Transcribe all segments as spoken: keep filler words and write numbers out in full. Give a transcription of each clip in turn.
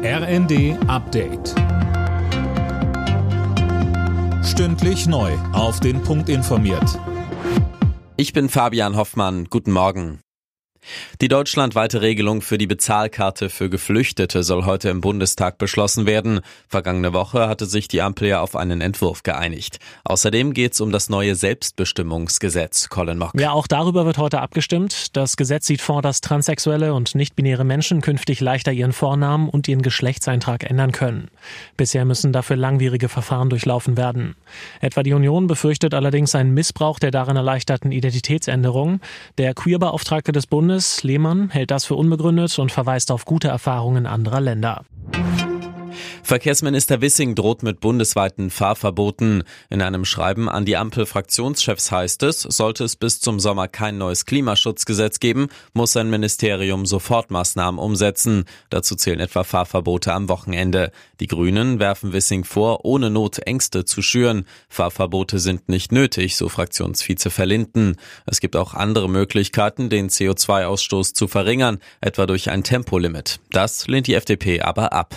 R N D Update. Stündlich neu auf den Punkt informiert. Ich bin Fabian Hoffmann. Guten Morgen. Die deutschlandweite Regelung für die Bezahlkarte für Geflüchtete soll heute im Bundestag beschlossen werden. Vergangene Woche hatte sich die Ampel ja auf einen Entwurf geeinigt. Außerdem geht es um das neue Selbstbestimmungsgesetz. Colin Mock. Ja, auch darüber wird heute abgestimmt. Das Gesetz sieht vor, dass transsexuelle und nicht-binäre Menschen künftig leichter ihren Vornamen und ihren Geschlechtseintrag ändern können. Bisher müssen dafür langwierige Verfahren durchlaufen werden. Etwa die Union befürchtet allerdings einen Missbrauch der darin erleichterten Identitätsänderung. Der Queerbeauftragte des Bundes, Lehmann, hält das für unbegründet und verweist auf gute Erfahrungen anderer Länder. Verkehrsminister Wissing droht mit bundesweiten Fahrverboten. In einem Schreiben an die Ampel-Fraktionschefs heißt es, sollte es bis zum Sommer kein neues Klimaschutzgesetz geben, muss sein Ministerium Sofortmaßnahmen umsetzen. Dazu zählen etwa Fahrverbote am Wochenende. Die Grünen werfen Wissing vor, ohne Not Ängste zu schüren. Fahrverbote sind nicht nötig, so Fraktionsvize Verlinden. Es gibt auch andere Möglichkeiten, den C O zwei Ausstoß zu verringern, etwa durch ein Tempolimit. Das lehnt die F D P aber ab.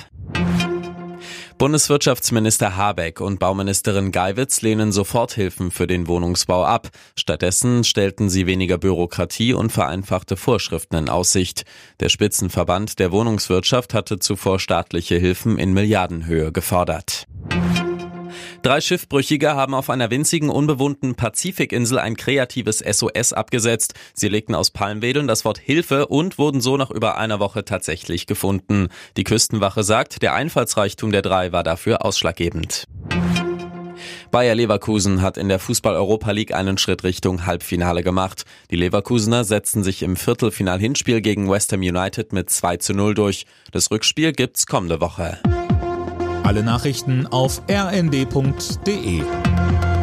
Bundeswirtschaftsminister Habeck und Bauministerin Geiwitz lehnen Soforthilfen für den Wohnungsbau ab. Stattdessen stellten sie weniger Bürokratie und vereinfachte Vorschriften in Aussicht. Der Spitzenverband der Wohnungswirtschaft hatte zuvor staatliche Hilfen in Milliardenhöhe gefordert. Drei Schiffbrüchige haben auf einer winzigen, unbewohnten Pazifikinsel ein kreatives S O S abgesetzt. Sie legten aus Palmwedeln das Wort Hilfe und wurden so nach über einer Woche tatsächlich gefunden. Die Küstenwache sagt, der Einfallsreichtum der drei war dafür ausschlaggebend. Bayer Leverkusen hat in der Fußball-Europa League einen Schritt Richtung Halbfinale gemacht. Die Leverkusener setzten sich im Viertelfinal-Hinspiel gegen West Ham United mit zwei zu null durch. Das Rückspiel gibt's kommende Woche. Alle Nachrichten auf r n d punkt d e.